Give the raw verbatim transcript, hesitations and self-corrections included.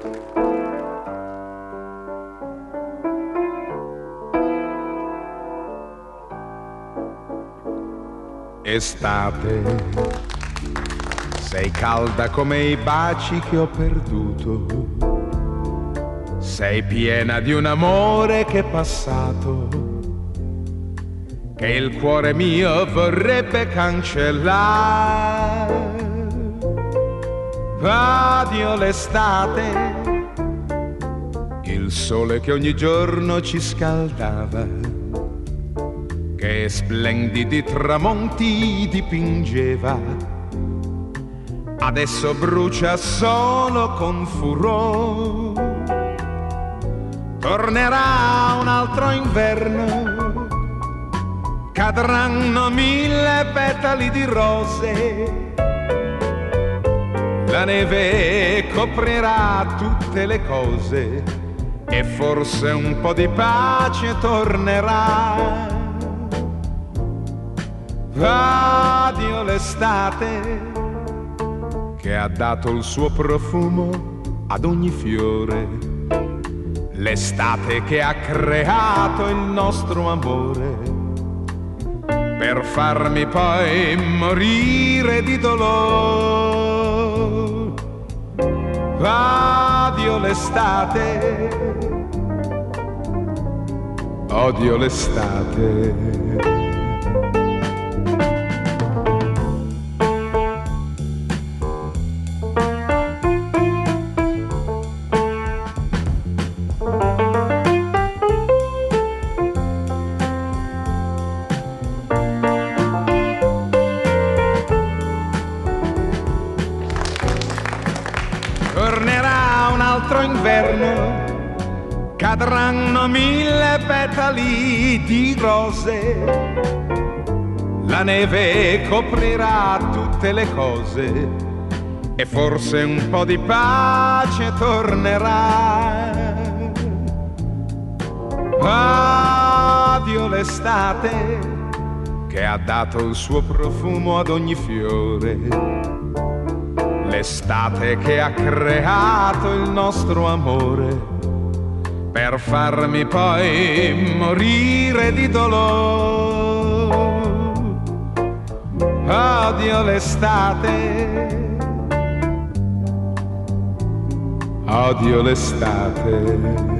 Estate, sei calda come i baci che ho perduto, sei piena di un amore che è passato, che il cuore mio vorrebbe cancellare. Addio l'estate, il sole che ogni giorno ci scaldava, che splendidi tramonti dipingeva, adesso brucia solo con furore. Tornerà un altro inverno, cadranno mille petali di rose, la neve coprirà tutte le cose e forse un po' di pace tornerà. Addio l'estate che ha dato il suo profumo ad ogni fiore, l'estate che ha creato il nostro amore per farmi poi morire di dolore. Addio l'estate, odio l'estate. Tornerà un altro inverno, cadranno mille petali di rose, la neve coprirà tutte le cose e forse un po' di pace tornerà. Addio l'estate che ha dato il suo profumo ad ogni fiore, l'estate che ha creato il nostro amore per farmi poi morire di dolore. Odio l'estate, odio l'estate.